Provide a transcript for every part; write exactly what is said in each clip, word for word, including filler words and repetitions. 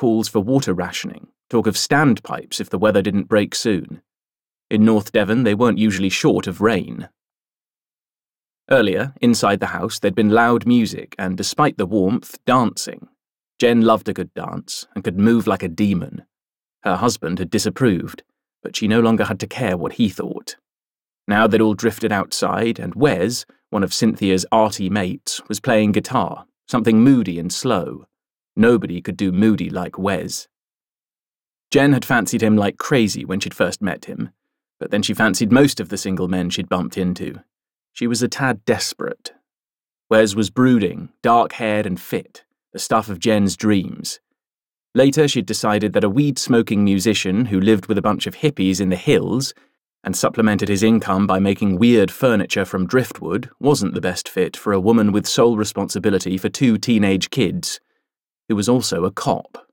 pools for water rationing, talk of standpipes if the weather didn't break soon. In North Devon, they weren't usually short of rain. Earlier, inside the house, there'd been loud music and, despite the warmth, dancing. Jen loved a good dance and could move like a demon. Her husband had disapproved, but she no longer had to care what he thought. Now they'd all drifted outside, and Wes, one of Cynthia's arty mates, was playing guitar, something moody and slow. Nobody could do moody like Wes. Jen had fancied him like crazy when she'd first met him, but then she fancied most of the single men she'd bumped into. She was a tad desperate. Wes was brooding, dark-haired and fit, the stuff of Jen's dreams. Later she'd decided that a weed-smoking musician who lived with a bunch of hippies in the hills and supplemented his income by making weird furniture from driftwood wasn't the best fit for a woman with sole responsibility for two teenage kids, who was also a cop.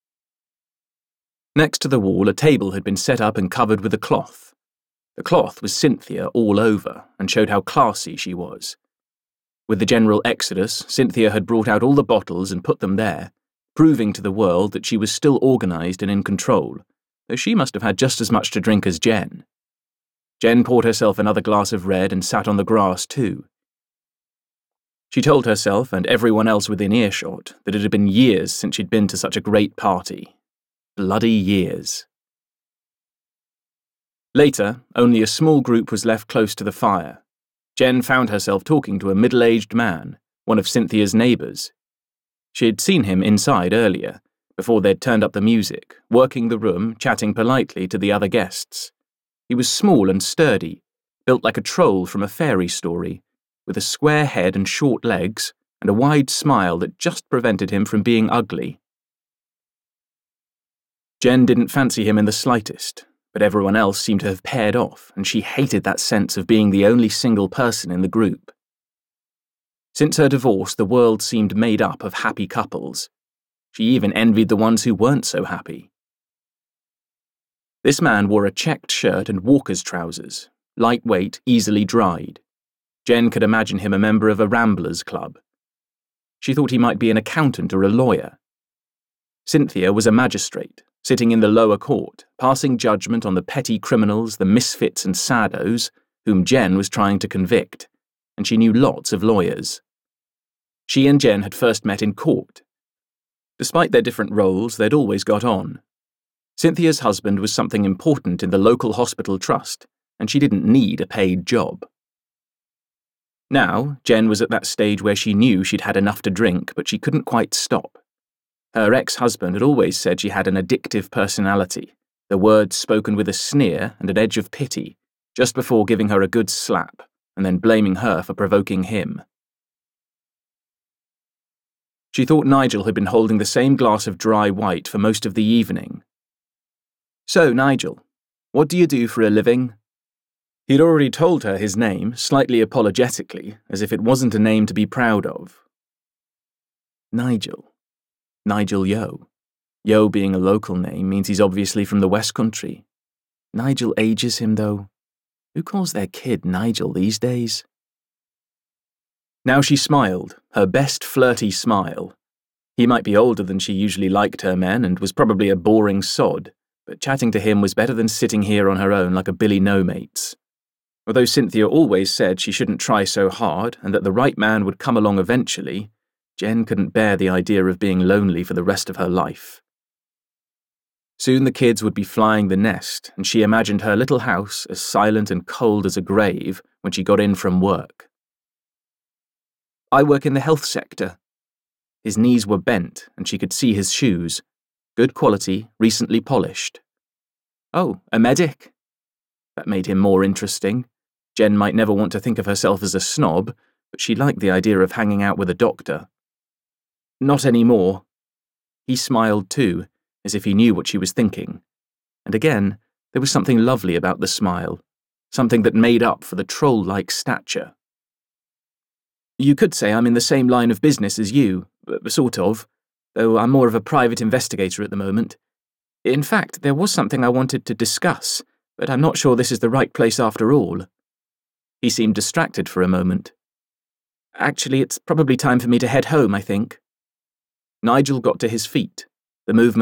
Next to the wall, a table had been set up and covered with a cloth. The cloth was Cynthia all over and showed how classy she was. With the general exodus, Cynthia had brought out all the bottles and put them there, proving to the world that she was still organised and in control, though she must have had just as much to drink as Jen. Jen poured herself another glass of red and sat on the grass too. She told herself and everyone else within earshot that it had been years since she'd been to such a great party. Bloody years. Later, only a small group was left close to the fire. Jen found herself talking to a middle-aged man, one of Cynthia's neighbours. She had seen him inside earlier, before they'd turned up the music, working the room, chatting politely to the other guests. He was small and sturdy, built like a troll from a fairy story, with a square head and short legs, and a wide smile that just prevented him from being ugly. Jen didn't fancy him in the slightest, but everyone else seemed to have paired off, and she hated that sense of being the only single person in the group. Since her divorce, the world seemed made up of happy couples. She even envied the ones who weren't so happy. This man wore a checked shirt and walker's trousers, lightweight, easily dried. Jen could imagine him a member of a Ramblers Club. She thought he might be an accountant or a lawyer. Cynthia was a magistrate, sitting in the lower court, passing judgment on the petty criminals, the misfits and saddos, whom Jen was trying to convict, and she knew lots of lawyers. She and Jen had first met in court. Despite their different roles, they'd always got on. Cynthia's husband was something important in the local hospital trust, and she didn't need a paid job. Now, Jen was at that stage where she knew she'd had enough to drink, but she couldn't quite stop. Her ex-husband had always said she had an addictive personality, the words spoken with a sneer and an edge of pity, just before giving her a good slap, and then blaming her for provoking him. She thought Nigel had been holding the same glass of dry white for most of the evening. "So, Nigel, what do you do for a living?" He'd already told her his name, slightly apologetically, as if it wasn't a name to be proud of. Nigel. Nigel Yeo. Yeo being a local name means he's obviously from the West Country. Nigel ages him, though. Who calls their kid Nigel these days? Now she smiled, her best flirty smile. He might be older than she usually liked her men and was probably a boring sod, but chatting to him was better than sitting here on her own like a Billy No-Mates. Although Cynthia always said she shouldn't try so hard and that the right man would come along eventually, Jen couldn't bear the idea of being lonely for the rest of her life. Soon the kids would be flying the nest, and she imagined her little house as silent and cold as a grave when she got in from work. "I work in the health sector." His knees were bent, and she could see his shoes. Good quality, recently polished. "Oh, a medic?" That made him more interesting. Jen might never want to think of herself as a snob, but she liked the idea of hanging out with a doctor. "Not anymore." He smiled too, as if he knew what she was thinking. And again, there was something lovely about the smile, something that made up for the troll-like stature. "You could say I'm in the same line of business as you, sort of, though I'm more of a private investigator at the moment. In fact, there was something I wanted to discuss, but I'm not sure this is the right place after all." He seemed distracted for a moment. "Actually, it's probably time for me to head home, I think." Nigel got to his feet, the movement